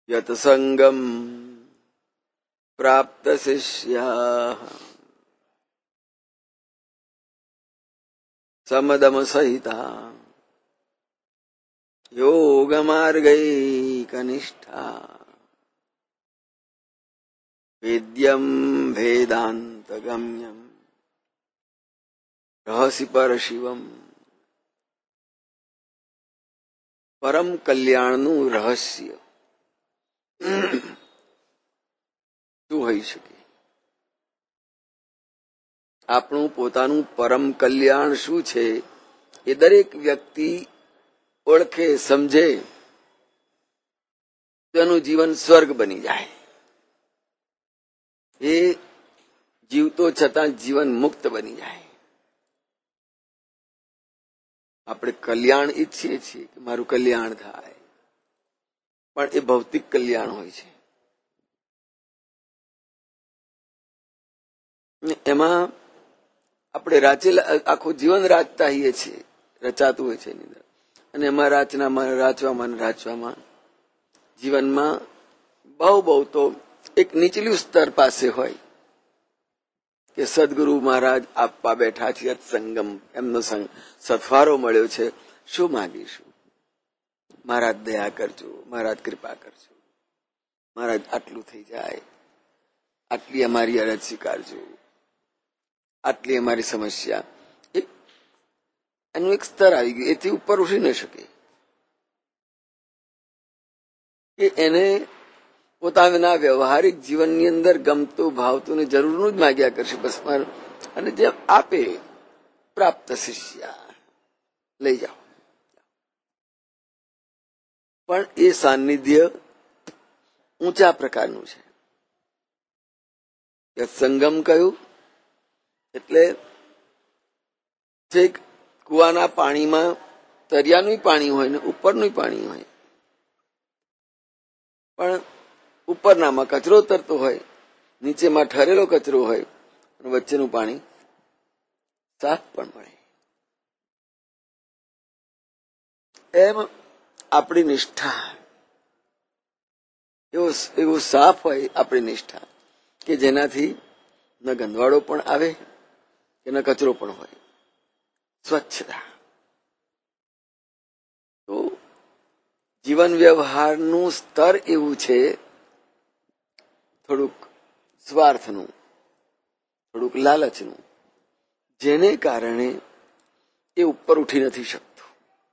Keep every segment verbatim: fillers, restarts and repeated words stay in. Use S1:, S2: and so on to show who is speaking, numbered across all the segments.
S1: યત સંગમ પ્રાપ્ત શિષ્યા સમદમ સહિતા યોગ માર્ગૈકનિષ્ઠા વેદ્યમ વેદાંત ગમ્યમ રહસી પરશિવમ. પરમ કલ્યાણનું રહસ્ય શું હોઈ શકે? આપણું પોતાનું પરમ કલ્યાણ શું છે એ દરેક વ્યક્તિ ઓળખે, સમજે તો એનું જીવન સ્વર્ગ બની જાય. એ જીવતો છતાં જીવન મુક્ત બની જાય. આપણે કલ્યાણ ઈચ્છીએ છીએ કે મારું કલ્યાણ થાય, પણ એ ભૌતિક કલ્યાણ હોય છે. એમાં આપણે રાચેલા આખું જીવન રાચતા હોઈએ છીએ, રચાતું હોય છે એની અંદર. અને એમાં રાચનામાં રાચવામાં રાચવામાં જીવનમાં બહુ બહુ તો એક નીચલું સ્તર પાસે હોય કે સદગુરુ મહારાજ આપવા બેઠા છે, સત્સંગમ, એમનો સંગ સથવારો મળ્યો છે. શું માંગીશું? મહારાજ દયા કરજો, મહારાજ કૃપા કરજો, મહારાજ આટલું થઈ જાય, આટલી અમારી અરજ સ્વીકારજો, આટલી અમારી સમસ્યા. એનું એક સ્તર આવી ગયું, એથી ઉપર ઉઠી ન શકે કે એને પોતાના વ્યવહારિક જીવનની અંદર ગમતું ભાવતું ને જરૂરનું જ માગ્યા કરશે બસ. અને જે આપે પ્રાપ્ત શિષ્યા લઈ જાઓ. પણ એ સાનિધ્ય ઊંચા પ્રકારનું છે. સંગમ કયું એટલે છેક કુવાના પાણીમાં તરિયાનું પાણી હોય ને ઉપરનું પાણી હોય, પણ ઉપરનામાં કચરો તરતો હોય, નીચેમાં ઠરેલો કચરો હોય, અને વચ્ચેનું પાણી સાફ પણ મળે. એમ આપણી નિષ્ઠા એવો એવું સાફ હોય આપણી નિષ્ઠા કે જેનાથી ન ગંદવાડો પણ આવે કે ન કચરો પણ હોય. સ્વચ્છતા. તો જીવન વ્યવહારનું સ્તર એવું છે, થોડુંક સ્વાર્થનું, થોડુંક લાલચનું, જેને કારણે એ ઉપર ઉઠી નથી શકતું.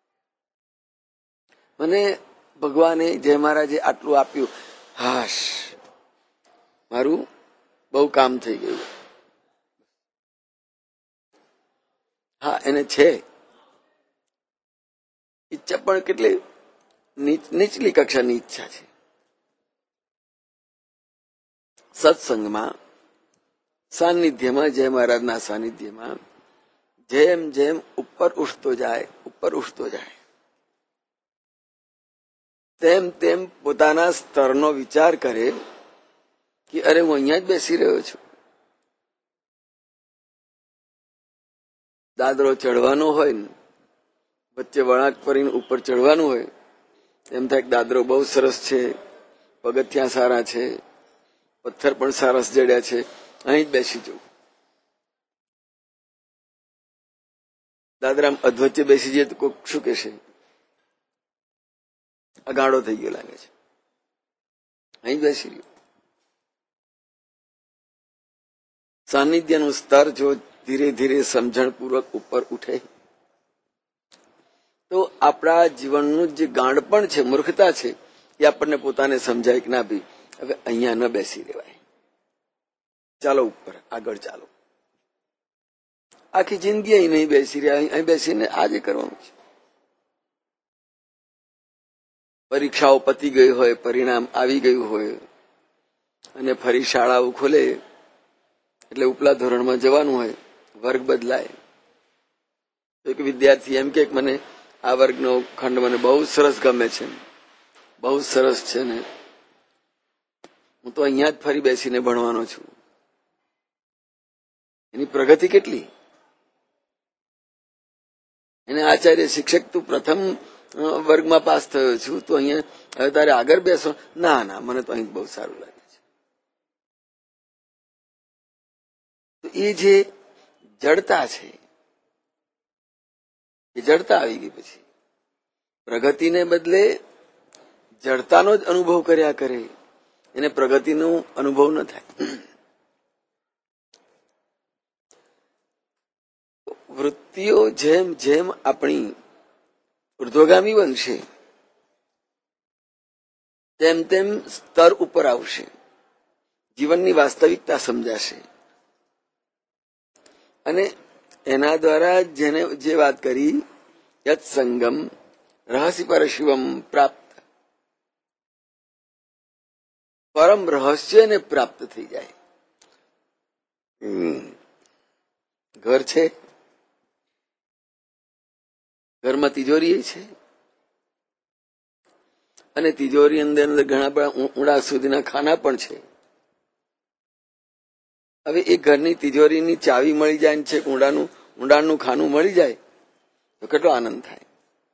S1: મને ભગવાને જય મહારાજે આટલું આપ્યું, હાશ મારું બહુ કામ થઈ ગયું. હા, એને છે ઈચ્છા, પણ કેટલી નીચલી કક્ષાની ઈચ્છા છે. સત્સંગમાં, સાનિધ્યમાં, જય મહારાજના સાનિધ્યમાં જેમ જેમ ઉપર ઉઠતો જાય, ઉપર ઉઠતો જાય, તેમ તેમ પોતાના સ્તરનો વિચાર કરે કે અરે હું અહીંયા જ બેસી રહ્યો છું. દાદરો ચડવાનો હોય ને વચ્ચે વળાંક ફરીને ઉપર ચડવાનું હોય, એમ થાય દાદરો બહુ સરસ છે, પગથિયા સારા છે, પથ્થર પણ સરસ જડ્યા છે, અહીં જ બેસી જવું. દાદરા અધવચ્ચે બેસી જઈએ તો કોઈક શું કહેશે, અગાડો થઈ ગયો લાગે છે, અહીં જ બેસી રહ્યો. સાનિધ્યનું સ્તર જો ધીરે ધીરે સમજણપૂર્વક ઉપર ઉઠે તો આપણા જીવનનું જે ગાંડપણ છે, મૂર્ખતા છે, એ આપણને પોતાને સમજાય કે ના ભાઈ હવે અહીંયા ન બેસી રહેવાય, ચાલો ઉપર આગળ ચાલો. આખી જિંદગી અહીં નહીં બેસી રહ્યા, અહીં બેસીને આજે કરવાનું છે. પરીક્ષાઓ પતી ગઈ હોય, પરિણામ આવી ગયું હોય અને ફરી શાળાઓ ખોલે એટલે ઉપલા ધોરણમાં જવાનું હોય, વર્ગ બદલાય. એક વિદ્યાર્થી એમ કે મને આ વર્ગનો ખંડ મને બહુ સરસ ગમે છે, બહુ સરસ છે ને હું તો અહીંયા જ ફરી બેસીને ભણવાનો છું. એની પ્રગતિ કેટલી! એને આચાર્ય શિક્ષક તું પ્રથમ વર્ગમાં પાસ થયો છું, તો અહીંયા હવે તારે આગળ બેસો. ના ના, મને તો અહીં બહુ સારું લાગે છે. તો એ જે જડતા છે, એ જડતા આવી ગઈ. પછી પ્રગતિને બદલે જડતાનો જ અનુભવ કર્યા કરે, એને પ્રગતિનો અનુભવ ન થાય. વૃત્તિઓ જેમ જેમ આપણી ઉર્ધ્વગામી બનશે, તેમ તેમ સ્તર ઉપર આવશે, જીવનની વાસ્તવિકતા સમજાશે. અને એના દ્વારા જેને જે વાત કરી, યત સંગમ રહસ્ય પર શિવમ પ્રાપ્ત, પરમ રહસ્યને પ્રાપ્ત થઈ જાય. ઘર છે, ઘરમાં તિજોરી છે, અને તિજોરી અંદર અંદર ઘણા બધા ઊંડા સુધીના ખાના પણ છે. હવે એ ઘરની તિજોરીની ચાવી મળી જાય ને છે, ઊંડાનું ઊંડાણનું ખાનું મળી જાય તો કેટલો આનંદ થાય.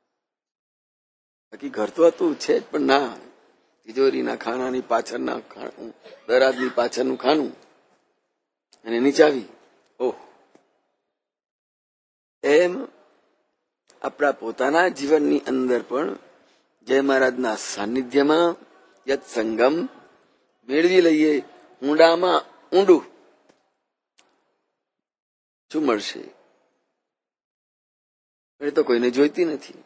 S1: બાકી ઘર તો હતું છે જ, પણ ના, તિજોરીના ખાનાની પાછળના દરાજની પાછળનું ખાનું અને એની ચાવી. ઓહ, એમ આપણા પોતાના જીવનની અંદર પણ જય મહારાજના સાનિધ્યમાં યત સંગમ મેળવી લઈએ. ઊંડામાં ઊંડું શું મળશે? એ તો કોઈને જોઈતી નથી.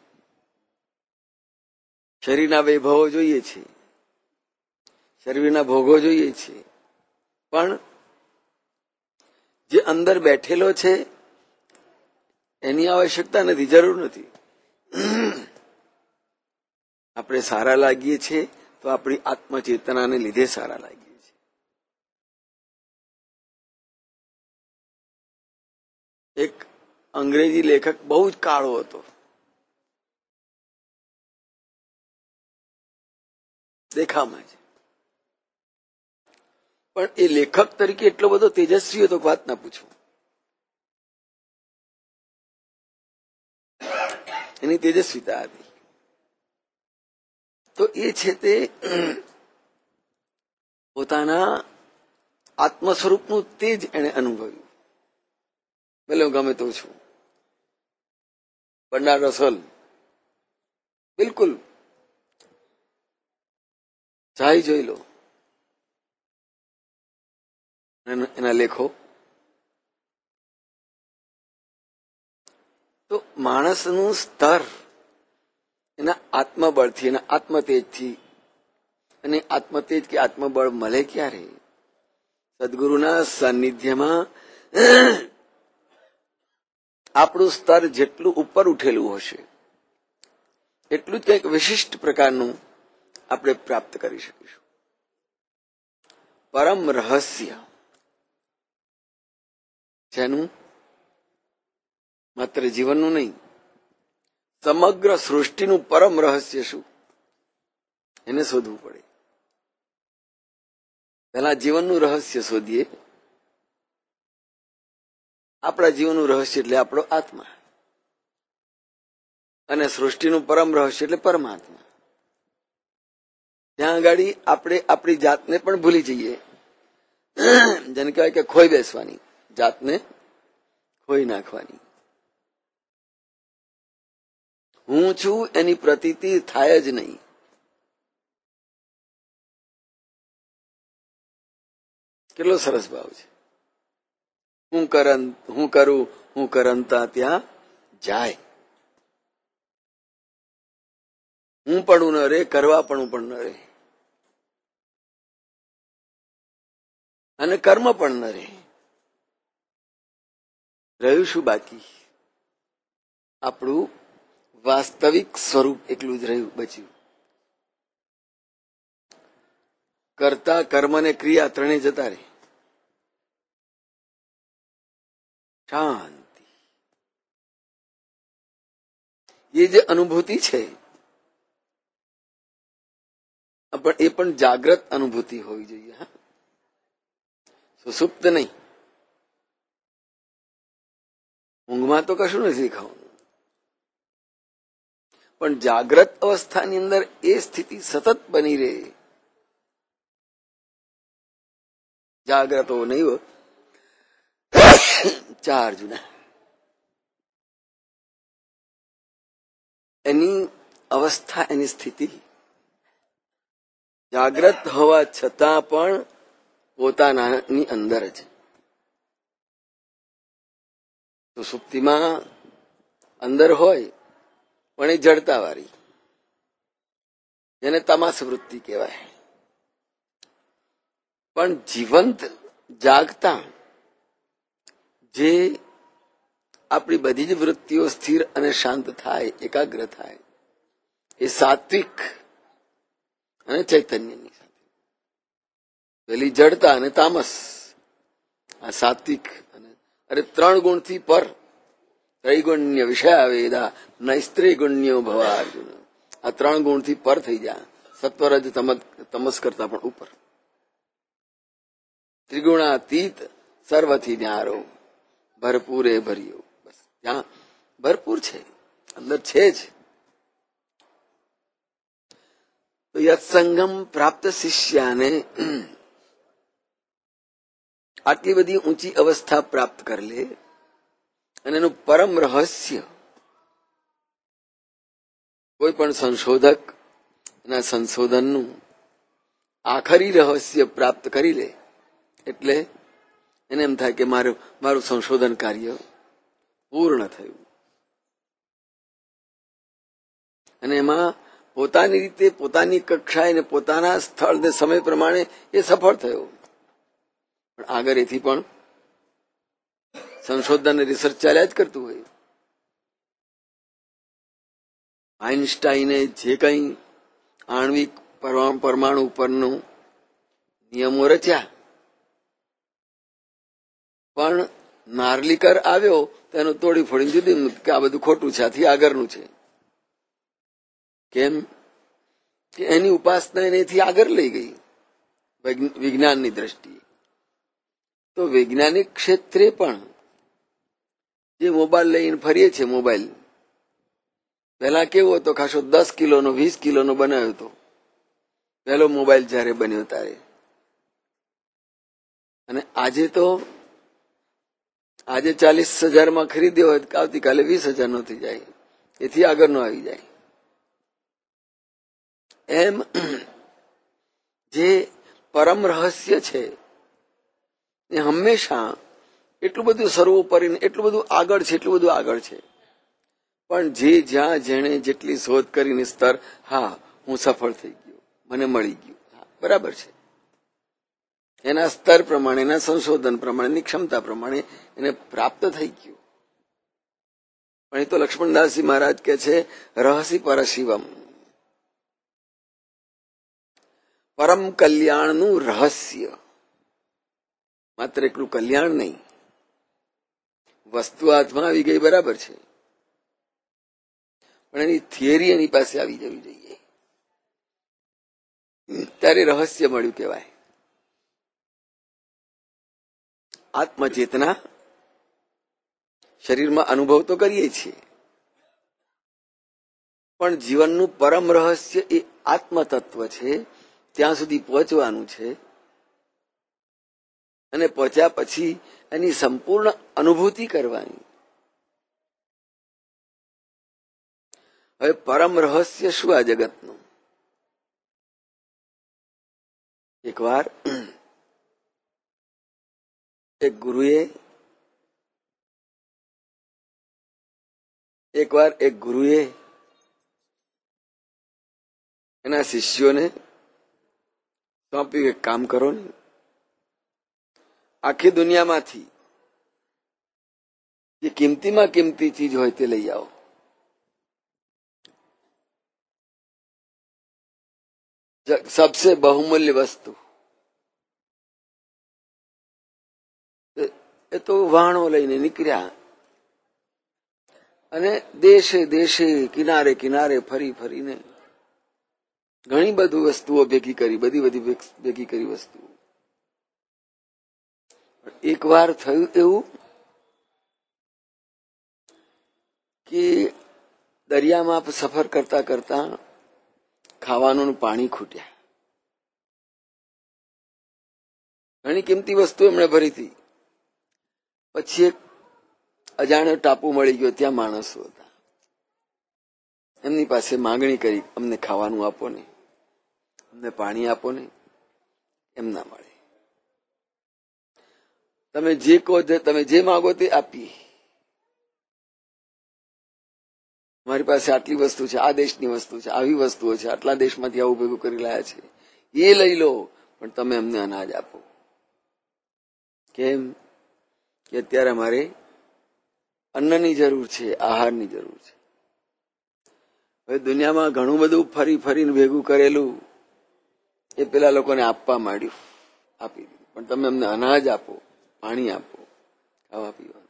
S1: શરીરના વૈભવો જોઈએ છે, શરીરના ભોગો જોઈએ છે, પણ જે અંદર બેઠેલો છે એની આવશ્યકતા નથી, જરૂર નથી. આપણે સારા લાગીએ છીએ તો આપણી આત્મચેતનાને લીધે સારા લાગીએ છીએ. એક અંગ્રેજી લેખક બહુ જ કાળો હતો, દેખામાં છે, પણ એ લેખક તરીકે એટલો બધો તેજસ્વી હતો કે વાત ના પૂછો. એની તેજસ્વીતા હતી. તો એ છે તે પોતાના આત્મ સ્વરૂપનું તેજ એને અનુભવ્યું. ભલે હું ગમે તો છું, બર્નાર્ડ રસલ બિલકુલ ચાહી જોઈ લો એના લેખો. તો માણસનું સ્તર એના આત્મબળથી, એના આત્મતેજથી, અને આત્મતેજ કે આત્મબળ મળે ક્યારે? સદગુરુના સાનિધ્યમાં આપણું સ્તર જેટલું ઉપર ઉઠેલું હશે એટલું જ કંઈક વિશિષ્ટ પ્રકારનું આપણે પ્રાપ્ત કરી શકીશું. પરમ રહસ્ય જેનું માત્ર જીવનનું નહીં, સમગ્ર સૃષ્ટિનું પરમ રહસ્ય શું, એને શોધવું પડે. પહેલા જીવનનું રહસ્ય શોધીએ. આપણા જીવનનું રહસ્ય એટલે આપણો આત્મા, અને સૃષ્ટિનું પરમ રહસ્ય એટલે પરમાત્મા. ત્યાં આગળ આપણે આપણી જાતને પણ ભૂલી જઈએ. જેને કહેવાય કે ખોઈ બેસવાની, જાતને ખોઈ નાખવાની. હું છું એની પ્રતીતિ થાય જ નહીં. કેટલો સરસ ભાવ છે. હું કરન હું કરું હું કરંતા ત્યાં જાય. હું પણ ન રે, કરવા પણ પણ ન રે, અને કર્મ પણ ન રે. રહ્યું શું બાકી? આપણું વાસ્તવિક સ્વરૂપ એકલું જ રહ્યું, બચ્યું. કરતા કર્મ ને ક્રિયા ત્રણે જતા રહે. શાંતિ. એ જે અનુભૂતિ છે પણ એ પણ જાગ્રત અનુભૂતિ હોવી જોઈએ. હા, સુસુપ્ત નહીં. ઊંઘમાં તો કશું નથી ખાવાનું. પણ જાગ્રત અવસ્થાની અંદર એ સ્થિતિ સતત બની રહે. જાગ્રતો નૈવ ચાર જુના એની અવસ્થા, એની સ્થિતિ જાગ્રત હોવા છતાં પણ પોતાનાની અંદર જ. તો સુપ્તિમાં અંદર હોય પણ એ જડતા વાળી, જેને તમાસ વૃત્તિ કહેવાય. પણ જીવંત જાગતા જે આપણી બધી જ વૃત્તિઓ સ્થિર અને શાંત થાય, એકાગ્ર થાય, એ સાત્વિક અને ચૈતન્યની સાથે. પેલી જડતા અને તામસ, આ સાત્વિક અને અરે ત્રણ ગુણથી પર. ત્રૈગુણ્ય વિષયા વેદા નૈસ્ત્રિગુણ્યો ભવા અર્જુન. આ ત્રણ ગુણથી પર થઈ જાય, સત્વરજ તમસ કરતા પણ ઉપર. ત્રિગુણાતીત સર્વથી ન્યારો ભરપૂરે ભર્યો. બસ ત્યાં ભરપૂર છે, અંદર છે જ. તો યત્સંગમ પ્રાપ્ત શિષ્યાને આટલી બધી ઊંચી અવસ્થા પ્રાપ્ત કરી લે અને એનું પરમ રહસ્ય કોઈ પણ સંશોધક એના સંશોધનનું આખરી રહસ્ય પ્રાપ્ત કરી લે એટલે એને એમ થાય કે મારું મારું સંશોધન કાર્ય પૂર્ણ થયું. અને એમાં પોતાની રીતે, પોતાની કક્ષાએ ને પોતાના સ્થળ ને સમય પ્રમાણે એ સફળ થયો. પણ આગળ એથી પણ સંશોધન રિસર્ચ ચાલ્યા જ કરતું હોય. આઇન્સ્ટાઈને જે કંઈ આણ્વિક પરમાણુ ઉપરનું નિયમો રચ્યા, પણ નાર્લિકર આવ્યો તો એનું તોડી ફોડીને જુદી કે આ બધું ખોટું છે, આથી આગળનું છે. કેમ કે એની ઉપાસના એનેથી આગળ લઈ ગઈ વિજ્ઞાનની દ્રષ્ટિએ. તો વૈજ્ઞાનિક ક્ષેત્રે પણ જે મોબાઈલ લઈને ફરીએ છીએ, મોબાઈલ પહેલા કેવો હતો, ખાસો દસ કિલોનો વીસ કિલોનો બનાવ્યો હતો પહેલો મોબાઈલ જયારે બન્યો ત્યારે. અને આજે તો આજે ચાલીસ હજારમાં ખરીદ્યો હોય તો આવતીકાલે વીસ હજાર નો થઈ જાય, એથી આગળનો આવી જાય. એમ જે પરમ રહસ્ય છે એ હંમેશા એટલું બધું સર્વોપરી, એટલું બધું આગળ છે, એટલું બધું આગળ છે. પણ જે જ્યાં જેણે જેટલી શોધ કરીને સ્તર, હા હું સફળ થઈ ગયો, મને મળી ગયું, બરાબર છે. એના સ્તર પ્રમાણે, એના સંશોધન પ્રમાણે, એની ક્ષમતા પ્રમાણે એને પ્રાપ્ત થઈ ગયું. પણ એ તો લક્ષ્મણદાસજી મહારાજ કે છે રહસી પરશિવમ, પરમ કલ્યાણનું રહસ્ય. માત્ર એટલું કલ્યાણ નહીં, વસ્તુ હાથમાં આવી ગઈ બરાબર છે, પણ એની થિયરી એની પાસે આવી જવી જોઈએ, ત્યારે રહસ્ય મળ્યું કહેવાય. આત્મચેતના શરીરમાં અનુભવ તો કરીએ છીએ, પણ જીવનનું પરમ રહસ્ય એ આત્મતત્વ છે. ત્યાં સુધી પહોંચવાનું છે અને પહોંચ્યા પછી એની સંપૂર્ણ અનુભૂતિ કરવાની. હવે પરમ રહસ્ય શું આ જગતનું? એક વાર એક ગુરુએ એક વાર એક ગુરુએ એના શિષ્યોને સોંપ્યું, એક કામ કરો ને, આખી દુનિયામાંથી જે કિંમતીમાં કિંમતી ચીજ હોય તે લઈ આવો. સબસે બહુમૂલ્ય વસ્તુ એ તો વાહણો લઈને નીકળ્યા અને દેશે દેશે કિનારે કિનારે ફરી ફરીને ઘણી બધી વસ્તુઓ ભેગી કરી, બધી બધી ભેગી કરી વસ્તુઓ. એક વાર થયું એવું કે દરિયામાં સફર કરતા કરતા ખાવાનું પાણી ખૂટ્યા. ઘણી કિંમતી વસ્તુ એમણે ભરી હતી. પછી એક અજાણ્યો ટાપુ મળી ગયો, ત્યાં માણસો હતા. એમની પાસે માંગણી કરી, અમને ખાવાનું આપો ને, અમને પાણી આપો ને. એમ ના મળે. તમે જે કહો, તમે જે માગો તે આપીએ. મારી પાસે આટલી વસ્તુ છે, આ દેશની વસ્તુ છે, આવી વસ્તુઓ છે, આટલા દેશમાંથી આવું ભેગું કરી લાયા છે, એ લઈ લો, પણ તમે અમને અનાજ આપો. કેમ કે અત્યારે અમારે અન્નની જરૂર છે, આહારની જરૂર છે. હવે દુનિયામાં ઘણું બધું ફરી ફરીને ભેગું કરેલું એ પેલા લોકોને આપવા માંડ્યું, આપી દીધું. પણ તમે અમને અનાજ આપો, પાણી આપો, ખાવા પીવાનું.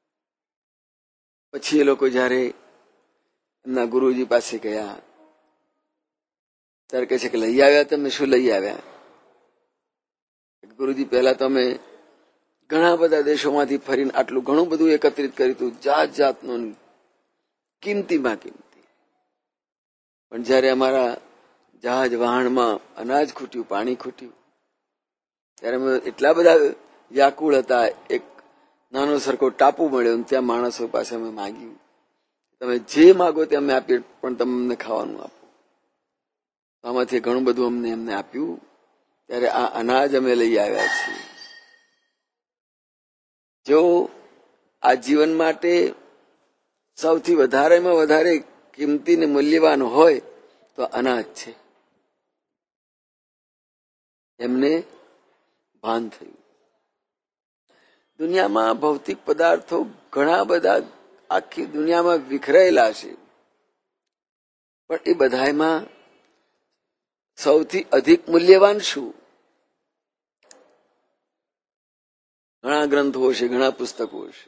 S1: પછી એ લોકો જયારે એમના ગુરુજી પાસે ગયા ત્યારે કહે છે કે લઈ આવ્યા તમે? શું લઈ આવ્યા? ગુરુજી, પહેલા તો અમે ઘણા બધા દેશોમાંથી ફરીને આટલું ઘણું બધું એકત્રિત કર્યું હતું, જાત જાતનું, કિંમતીમાં કિંમતી. પણ જયારે અમારા જહાજ વહાણમાં અનાજ ખૂટ્યું, પાણી ખૂટ્યું, ત્યારે અમે એટલા બધા વ્યાકુળ હતા. એક નાનો સરખો ટાપુ મળ્યો, ત્યાં માણસો પાસે અમે માગ્યું, તમે જે માગો તે અમે આપીએ, પણ તમે અમને ખાવાનું આપો. આમાંથી ઘણું બધું અમને એમને આપ્યું. ત્યારે આ અનાજ અમે લઈ આવ્યા છીએ. જો આ જીવન માટે સૌથી વધારેમાં વધારે કિંમતી ને મૂલ્યવાન હોય તો અનાજ છે. એમને ભાન થયું. દુનિયામાં ભૌતિક પદાર્થો ઘણા બધા આખી દુનિયામાં વિખરાયેલા છે, પણ એ બધામાં સૌથી અધિક મૂલ્યવાન શું? ઘણા ગ્રંથો છે, ઘણા પુસ્તકો છે.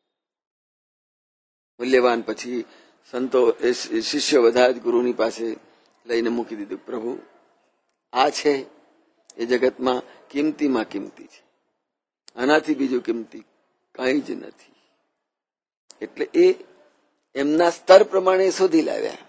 S1: મૂલ્યવાન પછી સંતો શિષ્ય બધા જ ગુરુની પાસે લઈને મૂકી દીધું, પ્રભુ આ છે એ જગતમાં કિંમતીમાં કિંમતી છે, આનાથી બીજું કિંમતી કંઈ જ નથી. એટલે એ એમના સ્તર પ્રમાણે શોધી લાવ્યા.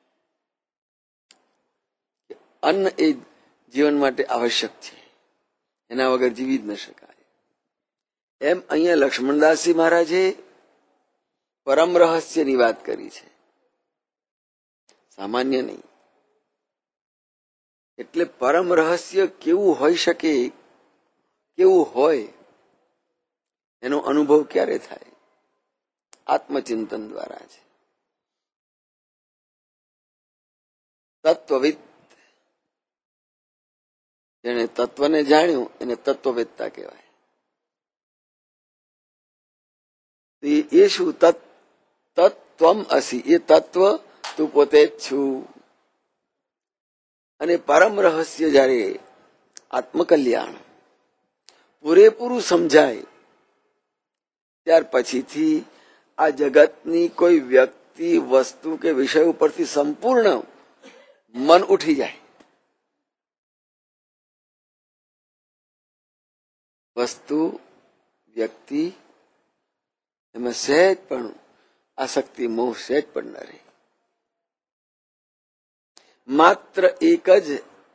S1: અન્ન એ જીવન માટે આવશ્યક છે, એના વગર જીવી જ ન શકાય. એમ અહીંયા લક્ષ્મણદાસજી મહારાજે પરમ રહસ્યની વાત કરી છે, સામાન્ય નહીં. એટલે પરમ રહસ્ય કેવું હોઈ શકે, કેવું હોય, એનો અનુભવ ક્યારે થાય? આત્મચિંતન દ્વારા છે. તત્વવિદ, જેને તત્વને જાણ્યું એને તત્વવેત્તા કહેવાય. એ શું? તત્વમ અસી, એ તત્વ તું પોતે જ છું. અને પરમ રહસ્ય જયારે આત્મકલ્યાણ પૂરેપૂરું સમજાય ત્યાર પછીથી આ જગતની કોઈ વ્યક્તિ, વસ્તુ કે વિષય ઉપરથી સંપૂર્ણ મન ઉઠી જાય. વસ્તુ, વ્યક્તિ, એમાં સહેજ પણ આસક્તિ, મોહ સહેજ પણ ન રહે. માત્ર એક જ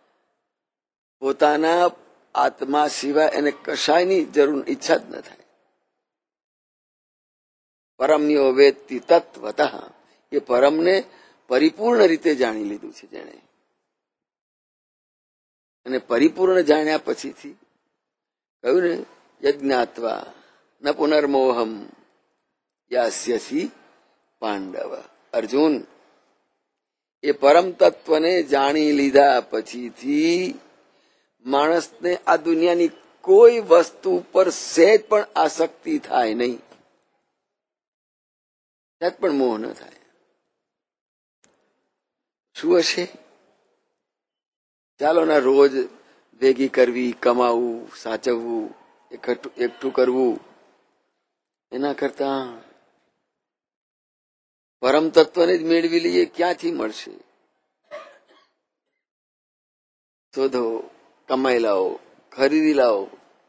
S1: પોતાના આત્મા સિવાય એને કશાયની જરૂર, ઈચ્છા જ ન થાય. પરમ્યો વેત્તિ તત્વતઃ, એ પરમને પરિપૂર્ણ રીતે જાણી લીધું છે જેણે. અને પરિપૂર્ણ જાણ્યા પછીથી કહ્યું ને, યજ્ઞાત્વા ન પુનર્મોહમ યાસ્યસી પાંડવ. અર્જુન, એ પરમ તત્વને જાણી લીધા પછીથી માણસને આ દુનિયાની કોઈ વસ્તુ પર સહેજ પણ આસક્તિ થાય નહીં, સહેજ પણ મોહ ન થાય. શું હશે? ચાલો ના, રોજ ભેગી કરવી, કમાવું, સાચવવું, એકઠું કરવું, એના કરતા પરમ તત્વને જ મેળવી લઈએ. ક્યાંથી મળશે? શોધો, કમાઈ લાવો, ખરીદી લાવો,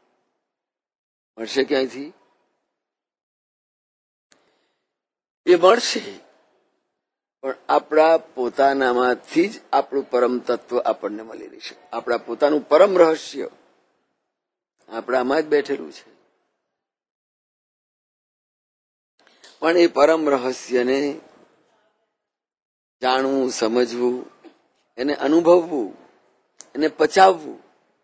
S1: મળશે ક્યાંયથી? એ મળશે પણ આપણા પોતાનામાંથી જ આપણું પરમ તત્વ આપણને મળી રહેશે. આપણા પોતાનું પરમ રહસ્ય આપણામાં જ બેઠેલું છે. પણ એ પરમ રહસ્યને જાણવું, સમજવું, એને અનુભવવું, એને પચાવવું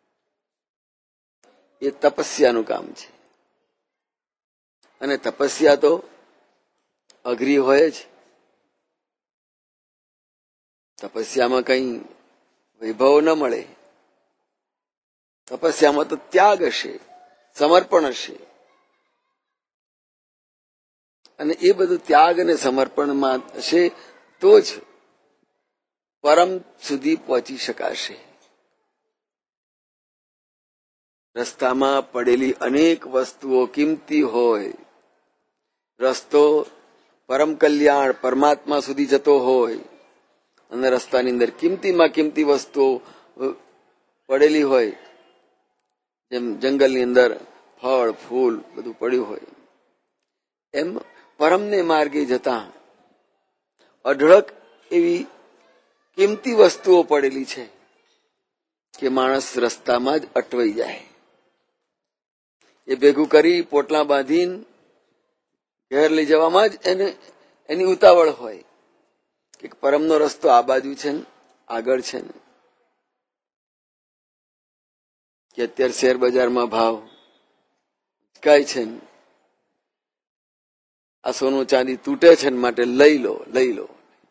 S1: એ તપસ્યાનું કામ છે. અને તપસ્યા તો અઘરી હોય જ. તપસ્યામાં કઈ વૈભવ ન મળે. તપસ્યામાં તો ત્યાગ હશે, સમર્પણ હશે. અને એ બધું ત્યાગ અને સમર્પણમાં હશે તો જ પરમ સુધી પહોંચી શકાશે. રસ્તામાં પડેલી અનેક વસ્તુઓ કિંમતી હોય, રસ્તો પરમ કલ્યાણ પરમાત્મા સુધી જતો હોય અને રસ્તાની અંદર કિંમતીમાં કિંમતી વસ્તુઓ પડેલી હોય, જેમ જંગલની અંદર ફળ ફૂલ બધું પડ્યું હોય, એમ પરમને માર્ગે જતા અઢળક એવી કિંમતી વસ્તુઓ પડેલી છે કે માણસ રસ્તામાં જ અટવાઈ જાય. એ ભેગું કરી પોટલા બાંધીને ઘેર લઈ જવામાં જ એને એની ઉતાવળ હોય કે પરમનો રસ્તો આ બાજુ છે ને આગળ છે ને, કે અત્યારે શેર બજારમાં ભાવ કાંઈ છે ને, આ સોનું ચાંદી તૂટે છે ને માટે લઈ લો લઈ લો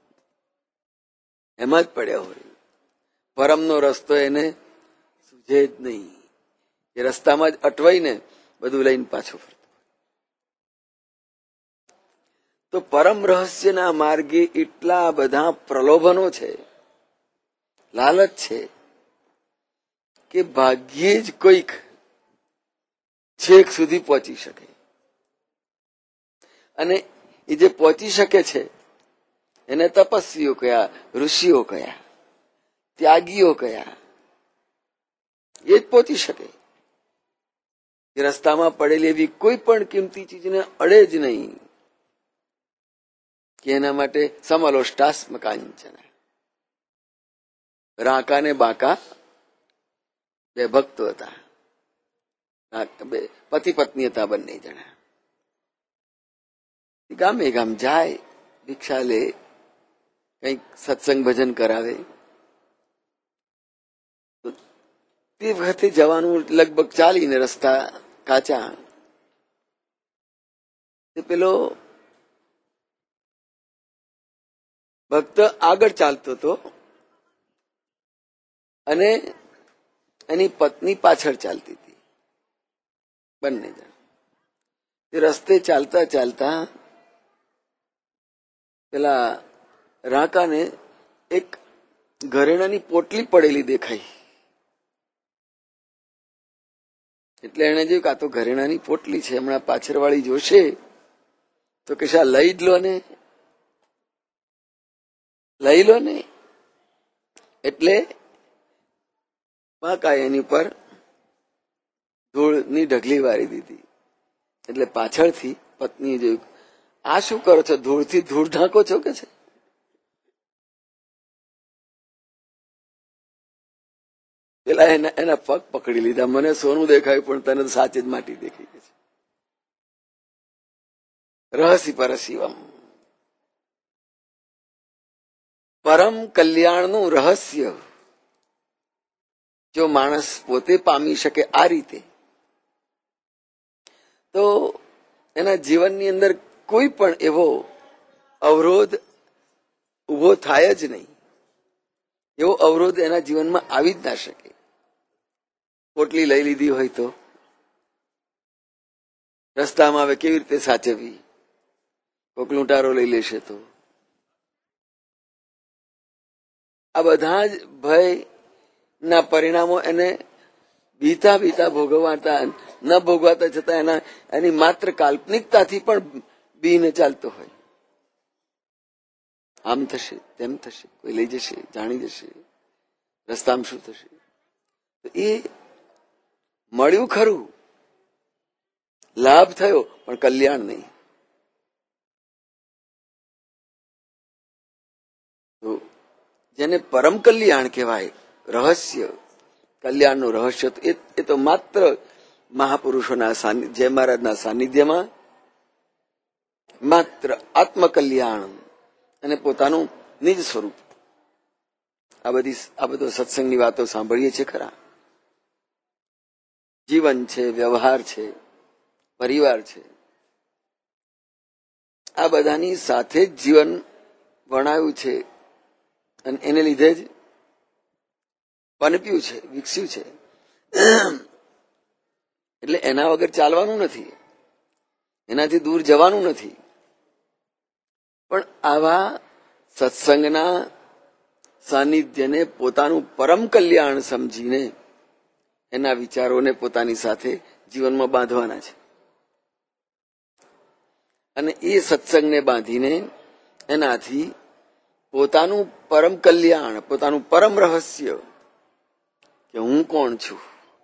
S1: એમાં જ પડ્યા હોય. પરમનો રસ્તો એને સુझે જ નહીં. એ રસ્તામાં જ અટવાઈને બધું લઈને પાછું ફરતો. તો પરમ રહસ્યના માર્ગે એટલા બધા પ્રલોભનો છે, લાલચ છે કે ભાગ્યે જ કોઈક છેક સુધી પહોંચી શકે. અને એ જે પહોંચી શકે છે એને તપસ્વીઓ કયા, ઋષિઓ કયા, ત્યાગીઓ કયા, એ જ પહોંચી શકે. એ રસ્તામાં પડેલી એવી કોઈ પણ કિંમતી ચીજને અડે જ નહીં કે એના માટે સમલોષ્ટાસ્મ કાંચન. રાકા ને બાકા બે ભક્તો હતા, પતિ પત્ની હતા બંને જણા. ગામે ગામ જાય, ભિક્ષા લે, કંઈક સત્સંગ ભજન કરાવે. તે વખતે જવાનું લગભગ ચાલીને રસ્તા કાચા. પેલો ભક્ત આગળ ચાલતો હતો અને એની પત્ની પાછળ ચાલતી હતી, બંને જણ. તે રસ્તે ચાલતા ચાલતા પેલા રાકાને એક ઘરેણાની પોટલી પડેલી દેખાઈ. એટલે એને જોયું કે આ તો ઘરેણાની પોટલી છે, હમણાં પાછળવાળી જોશે તો કે શા લઈ જ લો ને લઈ લો ને. એટલે બાકા એની પર ધૂળની ઢગલી વારી દીધી. એટલે પાછળથી પત્નીએ જોયું, આ શું કરો છો, ધૂળથી ધૂળ ઢાંકો છો કે છે. પેલા એના એના પગ પકડી લીધા. મને સોનું દેખાયું પણ તને તો સાચી જ માટી દેખાઈ ગઈ છે. રહસી પરશિવમ. પરમ કલ્યાણનું રહસ્ય જો માણસ પોતે પામી શકે આ રીતે, તો એના જીવનની અંદર કોઈ પણ એવો અવરોધ ઉભો થાય જ નહીં. એવો અવરોધ એના જીવનમાં આવી જ ના શકે. પોટલી લઈ લીધી હોય તો રસ્તામાં હવે કેવી રીતે સાચવવી, કોક લૂંટારો લઈ લેશે તો. આ બધા જ ભય ના પરિણામો એને બીતા બીતા ભોગવાતા ન ભોગવાતા છતાં એના એની માત્ર કાલ્પનિકતાથી પણ બીને ચાલતો હોય. આમ થશે, તેમ થશે, કોઈ લઈ જશે, જાણી જશે, રસ્તામાં શું થશે. એ મળ્યું ખરું, લાભ થયો પણ કલ્યાણ નહીં. જેને પરમ કલ્યાણ કહેવાય, રહસ્ય, કલ્યાણનું રહસ્ય એ તો માત્ર મહાપુરુષોના સાનિધ્ય, જય મહારાજના સાનિધ્યમાં માત્ર આત્મકલ્યાણ અને પોતાનું નિજ સ્વરૂપ. આ બધી આ બધો સત્સંગની વાતો સાંભળીએ છીએ ખરા. જીવન છે, વ્યવહાર છે, પરિવાર છે, આ બધાની સાથે જ જીવન વણાયું છે અને એને લીધે જ પનપ્યું છે, વિકસ્યું છે. એટલે એના વગર ચાલવાનું નથી, એનાથી દૂર જવાનું નથી. પણ આવા સત્સંગના સાનિધ્યને પોતાનું પરમ કલ્યાણ સમજીને એના વિચારોને પોતાની સાથે જીવનમાં બાંધવાના છે. અને એ સત્સંગને બાંધીને એનાથી પોતાનું પરમ કલ્યાણ, પોતાનું પરમ રહસ્ય કે હું કોણ છું.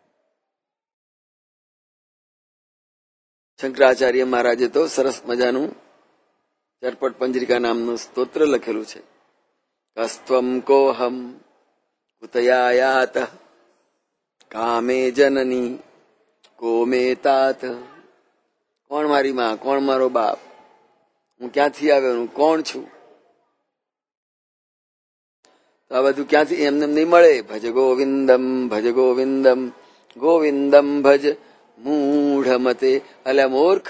S1: શંકરાચાર્ય મહારાજે તો સરસ મજાનું ચરપટ પંજરિકા નામનું સ્તોત્ર લખેલું છે. કસ્ત્વમ કોહમ કુતયાયાત કામે જનની કોમે તાત. કોણ મારી માં, કોણ મારો બાપ, હું ક્યાંથી આવ્યો, હું કોણ છું. તો આ બધું ક્યાંથી એમને નહીં મળે. ભજ ગોવિંદમ ભજ ગોવિંદમ ગોવિંદમ ભજ મૂઢ મતે. અલ્યા મૂર્ખ,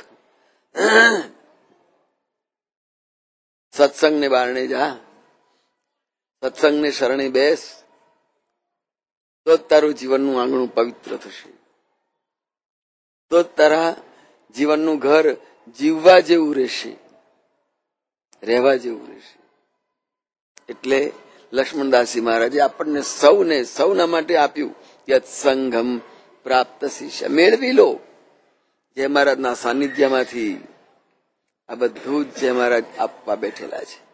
S1: સત્સંગને બારણે જા, સત્સંગને શરણે બેસ, તો જ તારું જીવનનું આંગણું પવિત્ર થશે, તો જ તારા જીવનનું ઘર જીવવા જેવું રહેશે, રહેવા જેવું રહેશે. એટલે લક્ષ્મણદાસજી મહારાજે આપણને સૌને સૌના માટે આપ્યું યત સંઘમ પ્રાપ્ત શિષ્ય. મેળવી લો જય મહારાજના સાનિધ્યમાંથી. આ બધું જ જય મહારાજ આપવા બેઠેલા છે.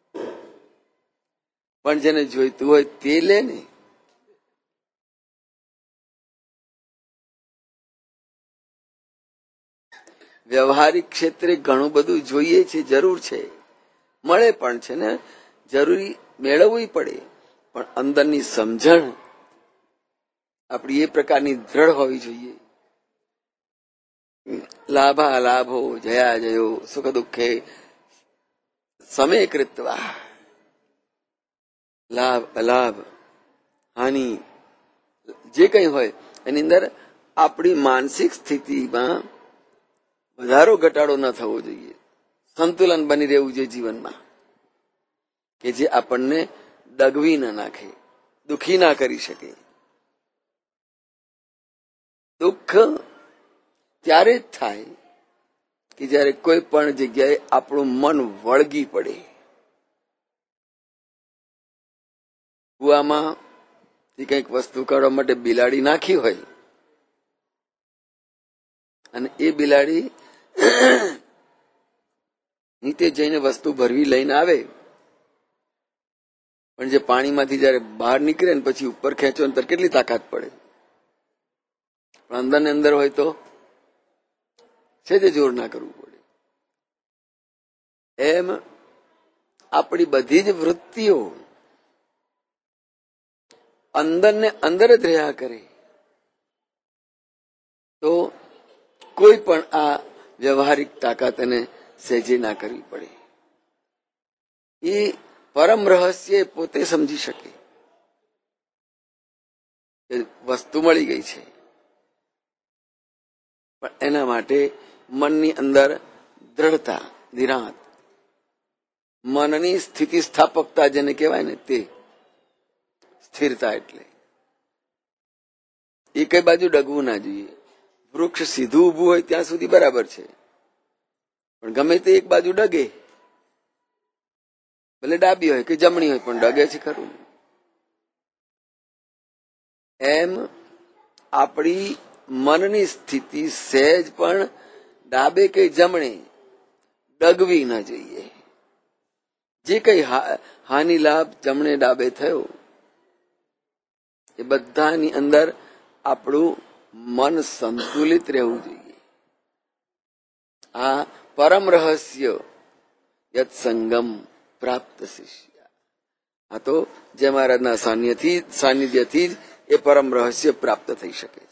S1: પણ જેને જોઈતું હોય તે લે ને. વ્યવહારિક ક્ષેત્રે ઘણું બધું જોઈએ છે, જરૂર છે, મળે પણ છે ને, જરૂરી મેળવવી પડે. પણ અંદરની સમજણ આપણી એ પ્રકારની દ્રઢ હોવી જોઈએ. લાભા લાભો જયા જયો સુખ દુઃખે સમે કૃત્વા. લાભ અલાભ હાનિ જે કંઈ હોય એની અંદર આપણી માનસિક સ્થિતિમાં વધારો ઘટાડો ન થવો જોઈએ. સંતુલન બની રહેવું જોઈએ જીવનમાં, કે જે આપણને ડગવી ન નાખે, દુઃખી ના કરી શકે. દુઃખ ત્યારે જ થાય કે જયારે કોઈ પણ જગ્યાએ આપણું મન વળગી પડે. કુવામાં કંઈક વસ્તુ કાઢવા માટે બિલાડી નાખી હોય અને એ બિલાડી નીચે જઈને વસ્તુ ભરવી લઈને આવે, પણ જે પાણીમાંથી જયારે બહાર નીકળે ને પછી ઉપર ખેંચો ને ત્યારે કેટલી તાકાત પડે. પણ અંદર ને અંદર હોય તો છે જે જોર ના કરવું પડે. એમ આપણી બધી જ વૃત્તિઓ અંદર ને અંદર જ રહ્યા કરે તો કોઈ પણ આ વ્યવહારિક તાકાત એને સહેજે ના કરવી પડે. એ પરમ રહસ્ય પોતે સમજી શકે કે વસ્તુ મળી ગઈ છે, પણ એના માટે મનની અંદર દ્રઢતા, નિરાંત, મનની સ્થિતિ સ્થાપકતા જેને કહેવાય ને તે સ્થિરતા. એટલે એ કઈ બાજુ ડગવું ના જોઈએ. વૃક્ષ સીધું ઉભું હોય ત્યાં સુધી બરાબર છે, પણ ગમે તે એક બાજુ ડગે, ભલે ડાબી હોય કે જમણી હોય, પણ ડગે છે ખરું. એમ આપણી મનની સ્થિતિ સહેજ પણ ડાબે કે જમણે ડગવી ના જોઈએ. જે કઈ હાનિ લાભ જમણે ડાબે થયો એ બધાની અંદર આપણું મન સંતુલિત રહેવું જોઈએ. આ પરમ રહસ્ય યત સંગમ પ્રાપ્ત શિષ્ય. આ તો જય મહારાજના સાનિધ્યથી સાનિધ્યથી જ એ પરમ રહસ્ય પ્રાપ્ત થઈ શકે છે.